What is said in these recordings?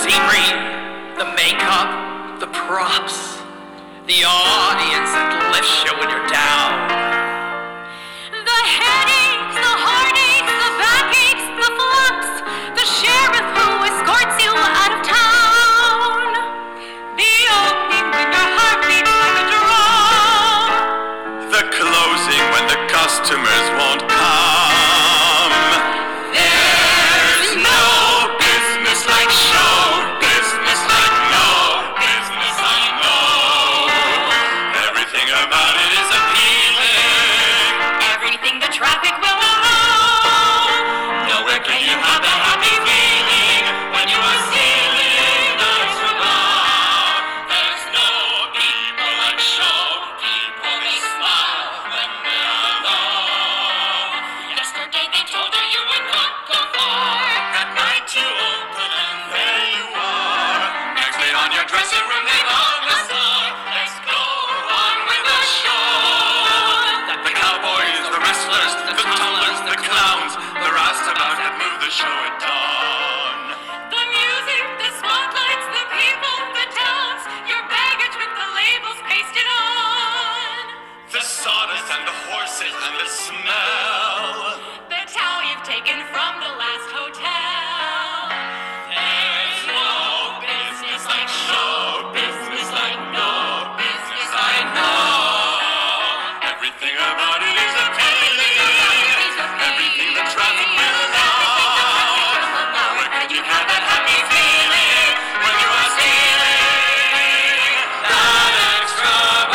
scenery, the makeup, the props, the audience that lifts you when you're down. The headaches, the heartaches, the backaches, the flops, the sheriff who escorts you out of town. The opening when your heart beats like a drum. The closing when the customers won't come. There's no business like show business like no business I know. Everything about it is appealing. Everything the traffic will allow. Nowhere can you have that happy feeling when you are stealing those from love. There's no people like show people. They smile when they're alone. Yesterday they told you would not go far. That night you open and there you are. Next day on your dressing room they hung a star. Let's go on with the show. The cowboys, the wrestlers, the tumblers, the clowns, the roustabouts that move the show at dawn. The music, the spotlights, the people, the dance, your baggage with the labels pasted on. The sawdust and the horses and the smell. The towel you've taken from the last hotel. There's no business like show business like no business I know. Everything about it is appealing. Everything the traffic will allow. Where can you have that happy feeling when you are stealing that extra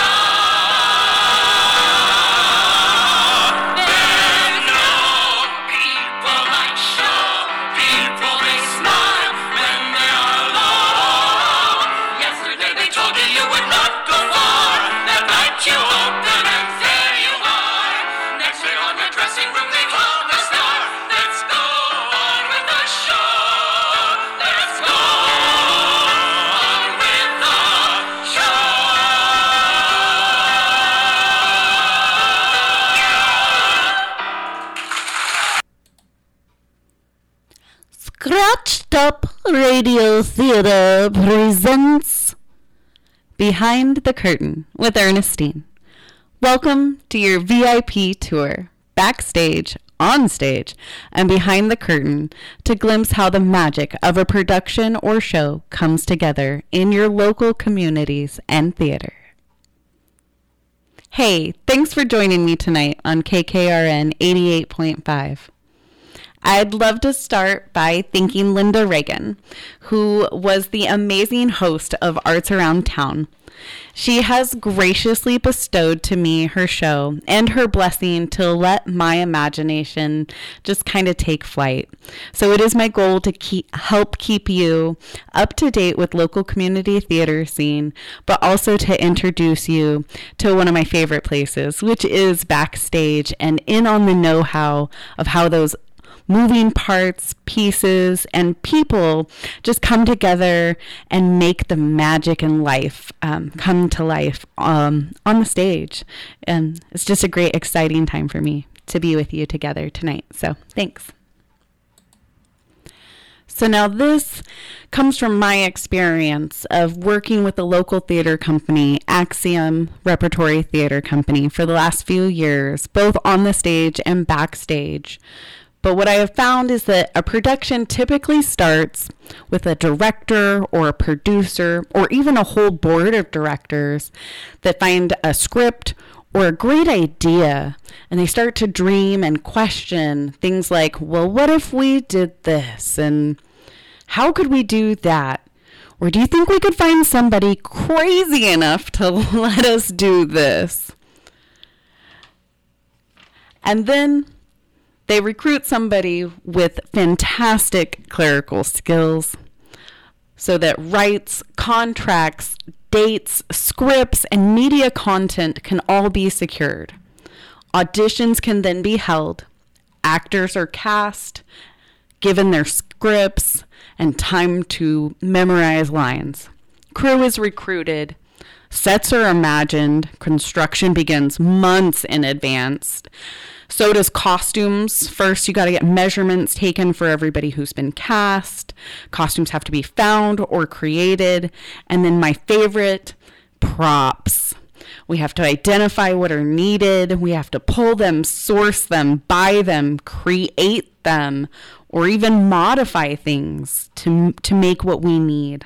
bar? There's no people like show people. They smile when they are alone. Yesterday they told you would not go far. That night you open and there you are. Next day on your dressing room they hung a star. Let's go on with the show. Let's go on with the show. Scratched Up Radio Theater presents Behind the Curtain with Ernestine. Welcome to your VIP tour, backstage, on stage, and behind the curtain to glimpse how the magic of a production or show comes together in your local communities and theater. Hey, thanks for joining me tonight on KKRN 88.5. I'd love to start by thanking Linda Reagan, who was the amazing host of Arts Around Town. She has graciously bestowed to me her show and her blessing to let my imagination just kind of take flight. So it is my goal to help keep you up to date with local community theater scene, but also to introduce you to one of my favorite places, which is backstage and in on the know-how of how those moving parts, pieces, and people just come together and make the magic in life come to life on the stage. And it's just a great, exciting time for me to be with you together tonight. So thanks. So now this comes from my experience of working with the local theater company, Axiom Repertory Theater Company, for the last few years, both on the stage and backstage. But what I have found is that a production typically starts with a director or a producer or even a whole board of directors that find a script or a great idea and they start to dream and question things like, well, what if we did this? And how could we do that? Or do you think we could find somebody crazy enough to let us do this? And then they recruit somebody with fantastic clerical skills so that rights, contracts, dates, scripts, and media content can all be secured. Auditions can then be held. Actors are cast, given their scripts, and time to memorize lines. Crew is recruited. Sets are imagined. Construction begins months in advance. So does costumes. First, you got to get measurements taken for everybody who's been cast. Costumes have to be found or created. And then my favorite, props. We have to identify what are needed. We have to pull them, source them, buy them, create them, or even modify things to make what we need.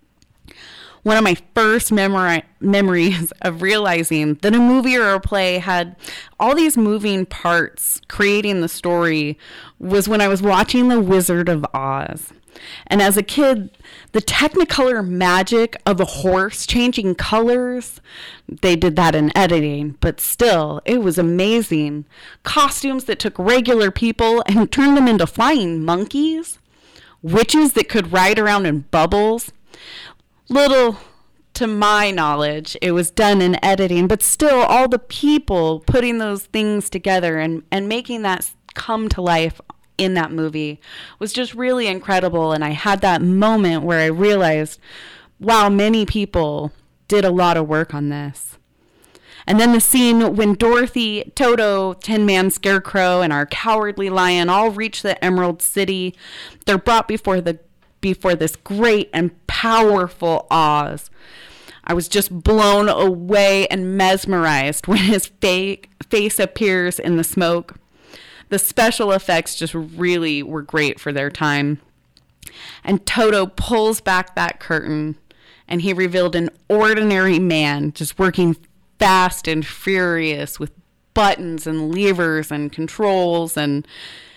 One of my first memories of realizing that a movie or a play had all these moving parts creating the story was when I was watching The Wizard of Oz. And as a kid, the Technicolor magic of a horse changing colors, they did that in editing, but still, it was amazing. Costumes that took regular people and turned them into flying monkeys. Witches that could ride around in bubbles. Little to my knowledge, it was done in editing, but still all the people putting those things together and making that come to life in that movie was just really incredible. And I had that moment where I realized, wow, many people did a lot of work on this. And then the scene when Dorothy, Toto, Tin Man, Scarecrow, and our Cowardly Lion all reach the Emerald City. They're brought before this great and powerful Oz. I was just blown away and mesmerized when his face appears in the smoke. The special effects just really were great for their time. And Toto pulls back that curtain, and he revealed an ordinary man just working fast and furious with buttons and levers and controls, and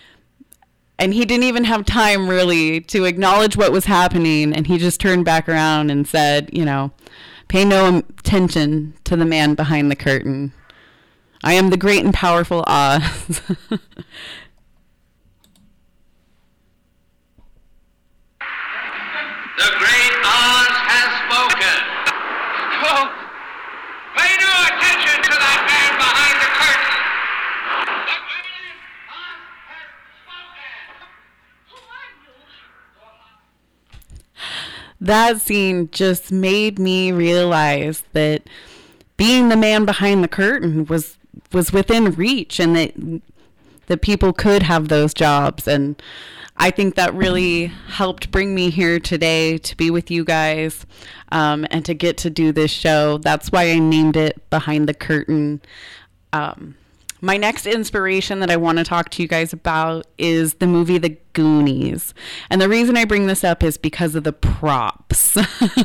he didn't even have time really to acknowledge what was happening, and he just turned back around and said, pay no attention to the man behind the curtain. I am the great and powerful Oz. The great Oz has spoken. Oh, pay no attention to that man behind the curtain. The great Oz has spoken. That scene just made me realize that being the man behind the curtain was within reach, and that people could have those jobs. And I think that really helped bring me here today to be with you guys, and to get to do this show. That's why I named it Behind the Curtain. My next inspiration that I want to talk to you guys about is the movie The Goonies. And the reason I bring this up is because of the props.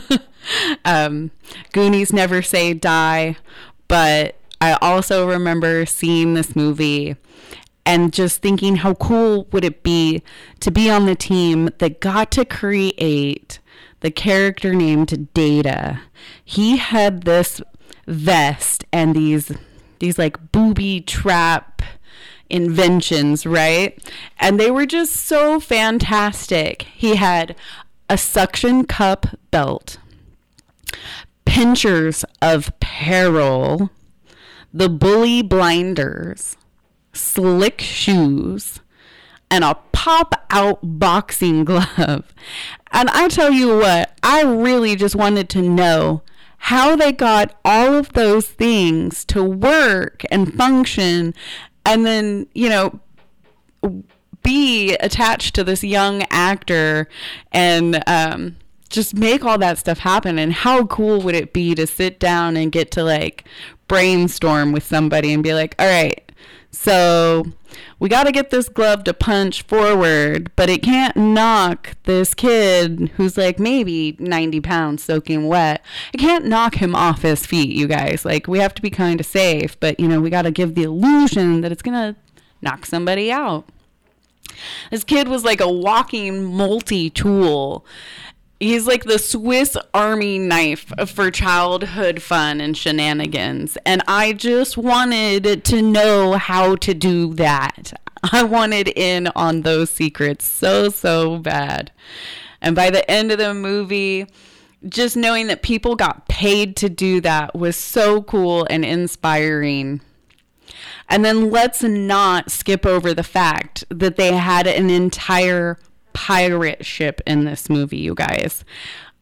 Goonies never say die, but I also remember seeing this movie and just thinking how cool would it be to be on the team that got to create the character named Data. He had this vest and these like booby trap inventions, right? And they were just so fantastic. He had a suction cup belt, pinchers of peril, the bully blinders, slick shoes, and a pop-out boxing glove. And I tell you what, I really just wanted to know how they got all of those things to work and function, and then, be attached to this young actor and just make all that stuff happen. And how cool would it be to sit down and get to brainstorm with somebody and be like, all right, so we got to get this glove to punch forward, but it can't knock this kid who's maybe 90 pounds soaking wet. It can't knock him off his feet, you guys. We have to be kind of safe, but we got to give the illusion that it's going to knock somebody out. This kid was like a walking multi-tool. He's like the Swiss Army knife for childhood fun and shenanigans. And I just wanted to know how to do that. I wanted in on those secrets so bad. And by the end of the movie, just knowing that people got paid to do that was so cool and inspiring. And then let's not skip over the fact that they had an entire pirate ship in this movie, you guys.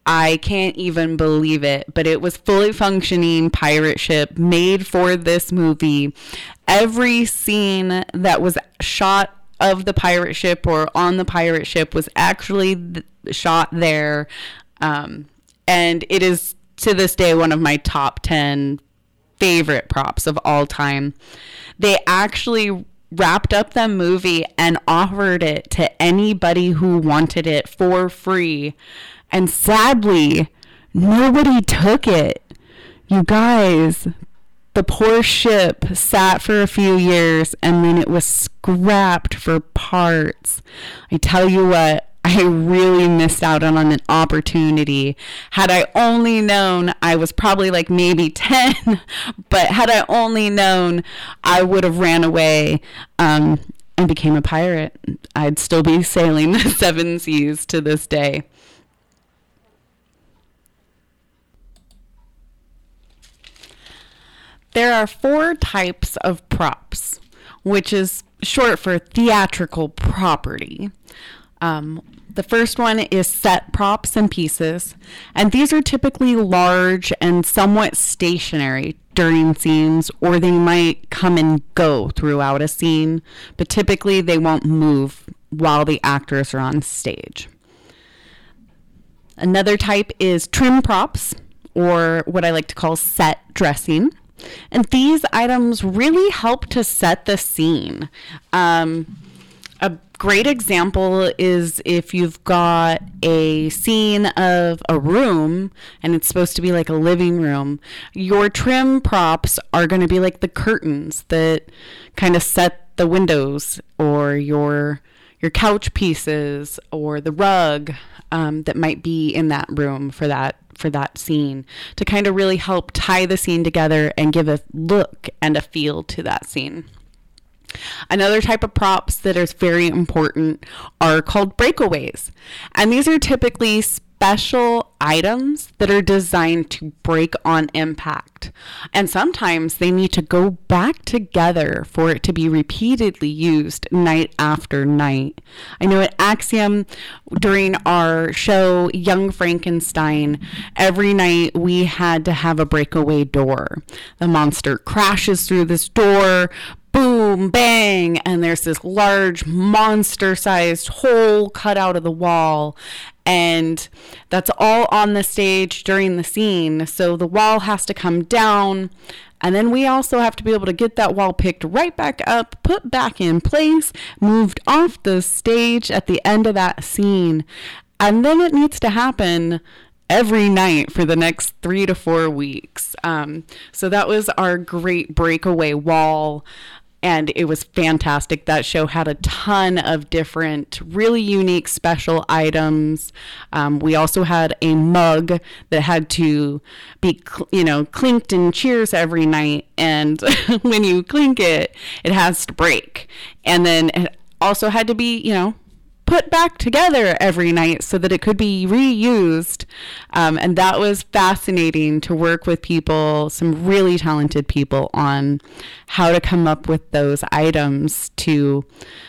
I can't even believe it, but it was fully functioning pirate ship made for this movie. Every scene that was shot of the pirate ship or on the pirate ship was actually shot there. And it is to this day one of my top 10 favorite props of all time. They actually wrapped up the movie and offered it to anybody who wanted it for free. And sadly, nobody took it. You guys, the poor ship sat for a few years and then it was scrapped for parts. I tell you what, I really missed out on an opportunity. Had I only known, I was probably like maybe 10, but had I only known, I would have ran away and became a pirate. I'd still be sailing the seven seas to this day. There are 4 types of props, which is short for theatrical property. The first one is set props and pieces, and these are typically large and somewhat stationary during scenes, or they might come and go throughout a scene, but typically they won't move while the actors are on stage. Another type is trim props, or what I like to call set dressing. And these items really help to set the scene. A great example is if you've got a scene of a room and it's supposed to be like a living room, your trim props are going to be like the curtains that kind of set the windows, or your couch pieces, or the rug that might be in that room for that scene, to kind of really help tie the scene together and give a look and a feel to that scene. Another type of props that is very important are called breakaways. And these are typically special items that are designed to break on impact. And sometimes they need to go back together for it to be repeatedly used night after night. I know at Axiom, during our show Young Frankenstein, every night we had to have a breakaway door. The monster crashes through this door, boom, bang, and there's this large monster-sized hole cut out of the wall, and that's all on the stage during the scene. So the wall has to come down, and then we also have to be able to get that wall picked right back up, put back in place, moved off the stage at the end of that scene, and then it needs to happen every night for the next 3 to 4 weeks. So that was our great breakaway wall. And it was fantastic. That show had a ton of different, really unique special items. We also had a mug that had to be, clinked in cheers every night. And when you clink it, it has to break. And then it also had to be, put back together every night so that it could be reused. And that was fascinating to work with people, some really talented people, on how to come up with those items to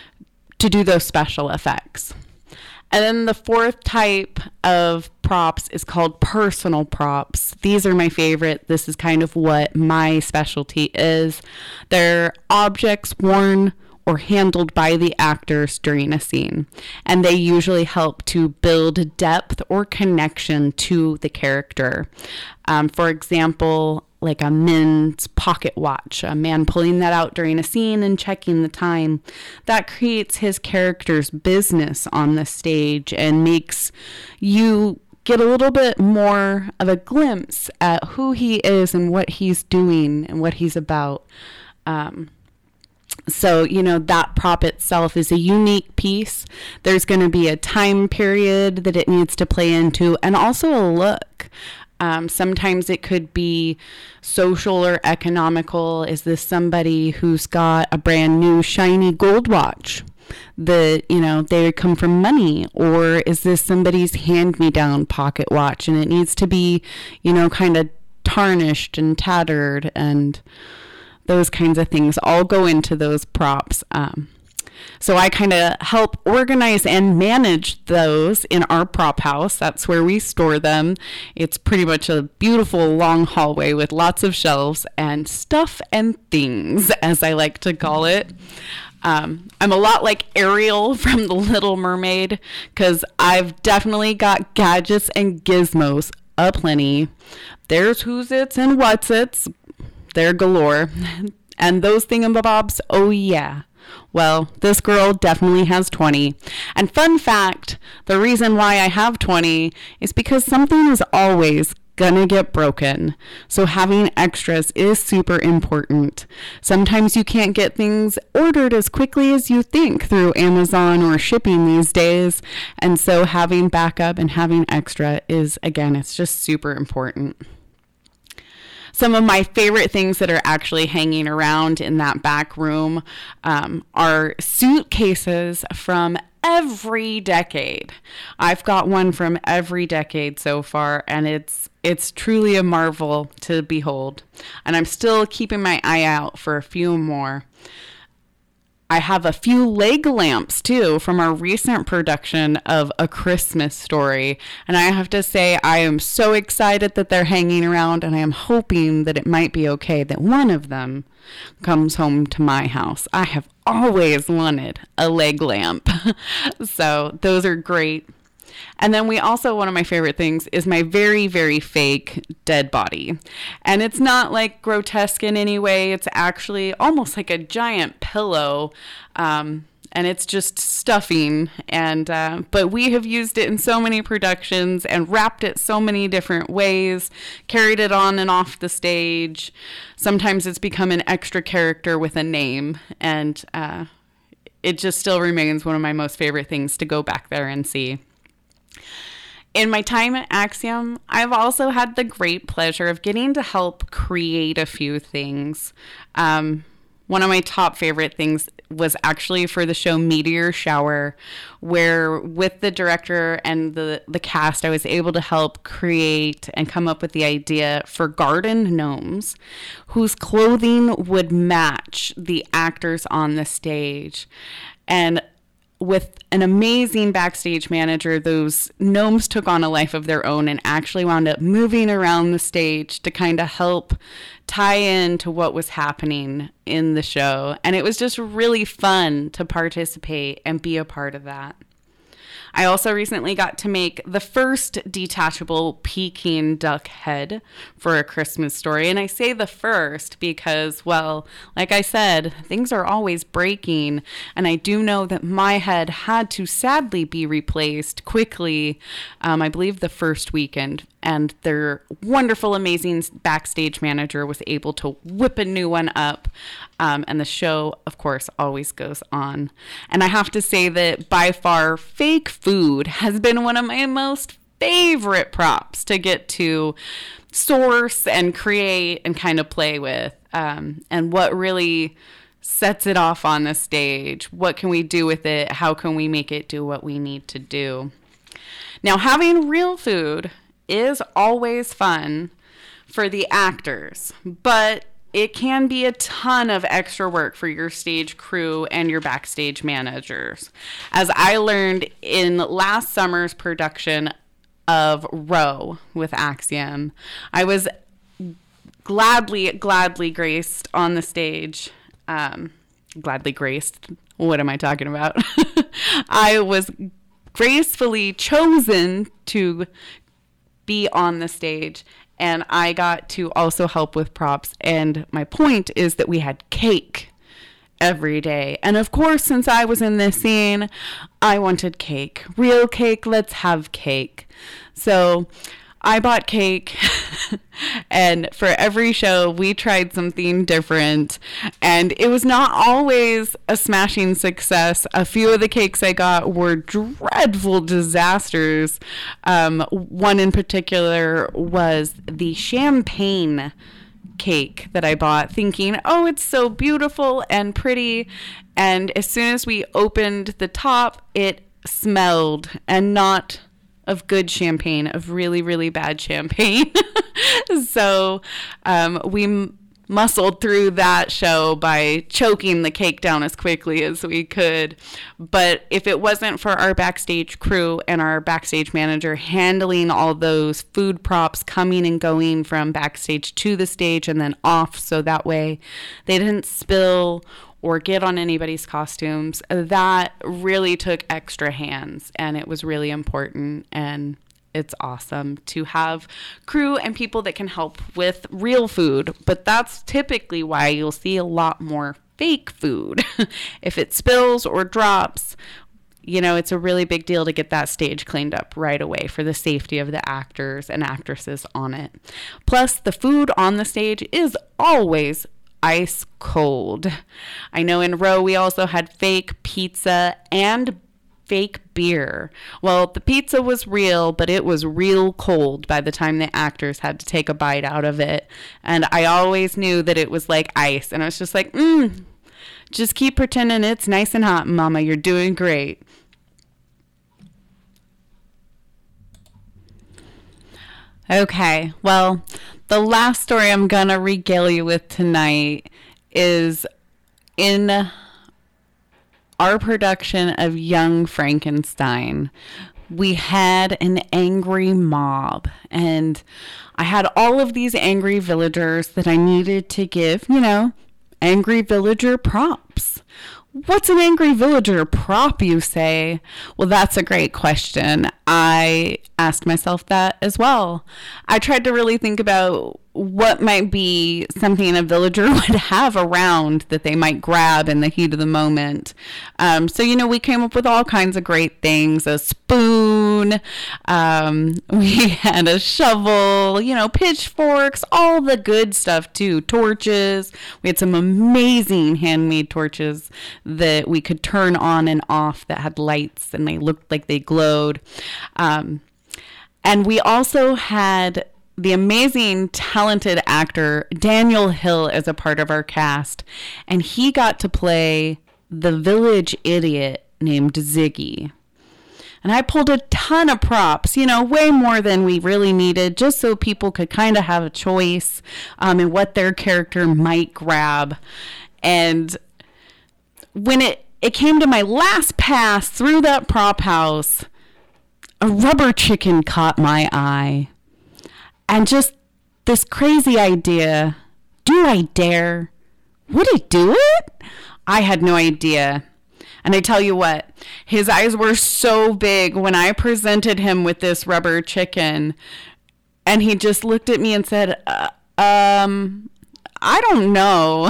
do those special effects. And then the 4th type of props is called personal props. These are my favorite. This is kind of what my specialty is. They're objects worn or handled by the actors during a scene, and they usually help to build depth or connection to the character. For example, like a men's pocket watch, a man pulling that out during a scene and checking the time, that creates his character's business on the stage and makes you get a little bit more of a glimpse at who he is and what he's doing and what he's about. So, that prop itself is a unique piece. There's going to be a time period that it needs to play into, and also a look. Sometimes it could be social or economical. Is this somebody who's got a brand new shiny gold watch that, they come from money? Or is this somebody's hand-me-down pocket watch and it needs to be, kind of tarnished and tattered, and those kinds of things all go into those props. So I kind of help organize and manage those in our prop house. That's where we store them. It's pretty much a beautiful long hallway with lots of shelves and stuff and things, as I like to call it. I'm a lot like Ariel from The Little Mermaid, because I've definitely got gadgets and gizmos aplenty. There's who's-its and what's-its. They're galore. And those thingamabobs, oh yeah. Well, this girl definitely has 20. And fun fact, the reason why I have 20 is because something is always gonna get broken. So having extras is super important. Sometimes you can't get things ordered as quickly as you think through Amazon or shipping these days. And so having backup and having extra is, again, it's just super important. Some of my favorite things that are actually hanging around in that back room are suitcases from every decade. I've got one from every decade so far, and it's truly a marvel to behold. And I'm still keeping my eye out for a few more. I have a few leg lamps, too, from our recent production of A Christmas Story. And I have to say, I am so excited that they're hanging around, and I am hoping that it might be okay that one of them comes home to my house. I have always wanted a leg lamp. So those are great. And then we also, one of my favorite things is my very, very fake dead body. And it's not like grotesque in any way. It's actually almost like a giant pillow. And it's just stuffing. And but we have used it in so many productions and wrapped it so many different ways, carried it on and off the stage. Sometimes it's become an extra character with a name. And it just still remains one of my most favorite things to go back there and see. In my time at Axiom, I've also had the great pleasure of getting to help create a few things. One of my top favorite things was actually for the show Meteor Shower, where with the director and the cast, I was able to help create and come up with the idea for garden gnomes whose clothing would match the actors on the stage. And with an amazing backstage manager, those gnomes took on a life of their own and actually wound up moving around the stage to kind of help tie in to what was happening in the show. And it was just really fun to participate and be a part of that. I also recently got to make the first detachable Peking duck head for A Christmas Story. And I say the first because, well, like I said, things are always breaking. And I do know that my head had to sadly be replaced quickly, I believe the first weekend. And their wonderful, amazing backstage manager was able to whip a new one up. And the show, of course, always goes on. And I have to say that by far, fake food has been one of my most favorite props to get to source and create and kind of play with. And what really sets it off on the stage. What can we do with it? How can we make it do what we need to do? Now, having real food is always fun for the actors, but it can be a ton of extra work for your stage crew and your backstage managers. As I learned in last summer's production of Row with Axiom, I was gladly graced on the stage. Gladly graced. What am I talking about? I was gracefully chosen to be on the stage, and I got to also help with props. And my point is that we had cake every day. And of course, since I was in this scene, I wanted cake. Real cake, let's have cake. So I bought cake, and for every show, we tried something different, and it was not always a smashing success. A few of the cakes I got were dreadful disasters. One in particular was the champagne cake that I bought, thinking, oh, it's so beautiful and pretty, and as soon as we opened the top, it smelled, and not of good champagne, of really, really bad champagne. So we muscled through that show by choking the cake down as quickly as we could. But if it wasn't for our backstage crew and our backstage manager handling all those food props coming and going from backstage to the stage and then off, so that way they didn't spill or get on anybody's costumes, that really took extra hands, and it was really important. And it's awesome to have crew and people that can help with real food, but that's typically why you'll see a lot more fake food. If it spills or drops, you know, it's a really big deal to get that stage cleaned up right away for the safety of the actors and actresses on it. Plus, the food on the stage is always ice cold. I know in Row we also had fake pizza and fake beer. Well, the pizza was real, but it was real cold by the time the actors had to take a bite out of it. And I always knew that it was like ice. And I was just like, just keep pretending it's nice and hot, Mama. You're doing great. Okay, well, the last story I'm going to regale you with tonight is in our production of Young Frankenstein. We had an angry mob, and I had all of these angry villagers that I needed to give, you know, angry villager props. What's an angry villager prop, you say? Well, that's a great question. I asked myself that as well. I tried to really think about what might be something a villager would have around that they might grab in the heat of the moment. So, you know, we came up with all kinds of great things. A spoon, we had a shovel, you know, pitchforks, all the good stuff too. Torches. We had some amazing handmade torches that we could turn on and off that had lights and they looked like they glowed. And we also had the amazing, talented actor Daniel Hill as a part of our cast. And he got to play the village idiot named Ziggy. And I pulled a ton of props, you know, way more than we really needed, just so people could kind of have a choice in what their character might grab. And when it came to my last pass through that prop house, a rubber chicken caught my eye. And just this crazy idea, do I dare? Would he do it? I had no idea. And I tell you what, his eyes were so big when I presented him with this rubber chicken. And he just looked at me and said, I don't know.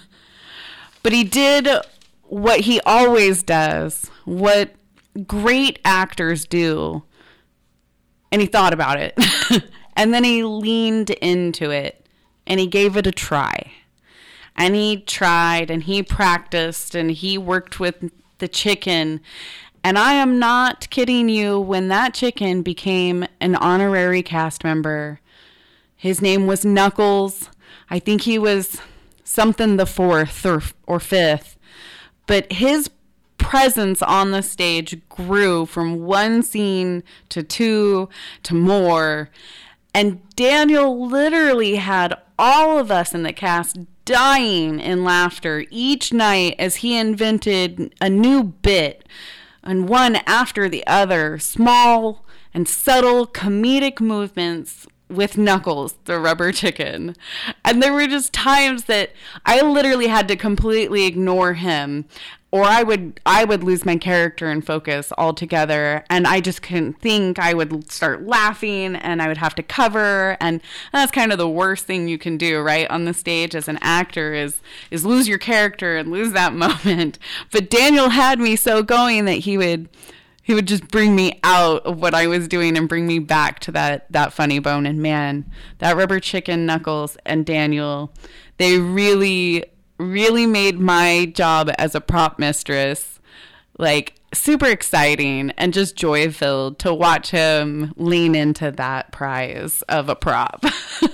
But he did what he always does, what great actors do. And he thought about it. And then he leaned into it and he gave it a try. And he tried and he practiced and he worked with the chicken. And I am not kidding you, when that chicken became an honorary cast member, his name was Knuckles. I think he was something the fourth or fifth. But his presence on the stage grew from one scene to two to more. And Daniel literally had all of us in the cast dying in laughter each night as he invented a new bit, and one after the other, small and subtle comedic movements with Knuckles, the rubber chicken. And there were just times that I literally had to completely ignore him, or I would lose my character and focus altogether, and I just couldn't think. I would start laughing, and I would have to cover, and that's kind of the worst thing you can do, right, on the stage as an actor is lose your character and lose that moment. But Daniel had me so going that he would just bring me out of what I was doing and bring me back to that funny bone. And man, that rubber chicken, Knuckles, and Daniel, they really made my job as a prop mistress like super exciting and just joy filled to watch him lean into that prize of a prop.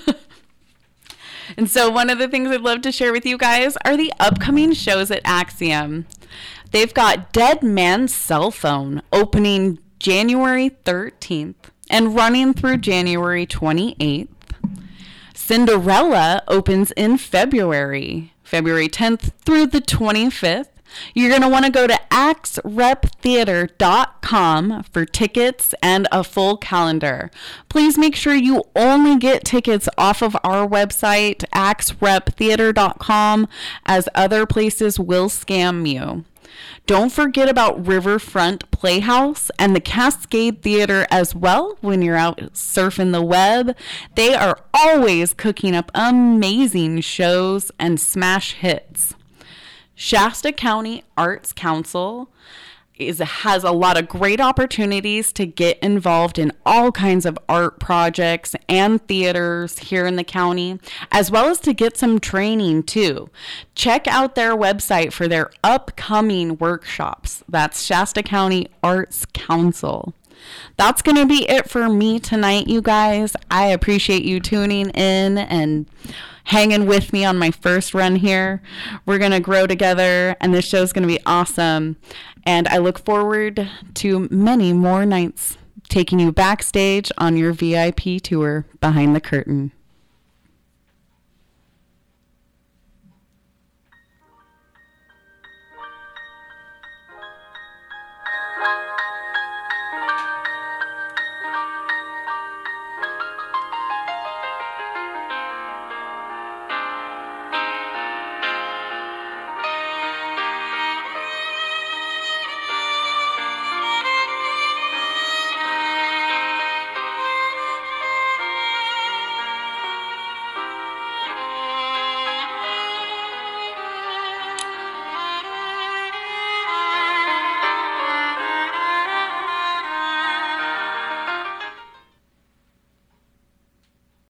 And so one of the things I'd love to share with you guys are the upcoming shows at Axiom. They've got Dead Man's Cell Phone opening January 13th and running through January 28th. Cinderella opens in February 10th through the 25th. You're going to want to go to axreptheater.com for tickets and a full calendar. Please make sure you only get tickets off of our website, axreptheater.com, as other places will scam you. Don't forget about Riverfront Playhouse and the Cascade Theater as well when you're out surfing the web. They are always cooking up amazing shows and smash hits. Shasta County Arts Council has a lot of great opportunities to get involved in all kinds of art projects and theaters here in the county, as well as to get some training too. Check out their website for their upcoming workshops. That's Shasta County Arts Council. That's going to be it for me tonight, you guys. I appreciate you tuning in and hanging with me on my first run here. We're going to grow together, and this show's going to be awesome. And I look forward to many more nights taking you backstage on your VIP tour behind the curtain.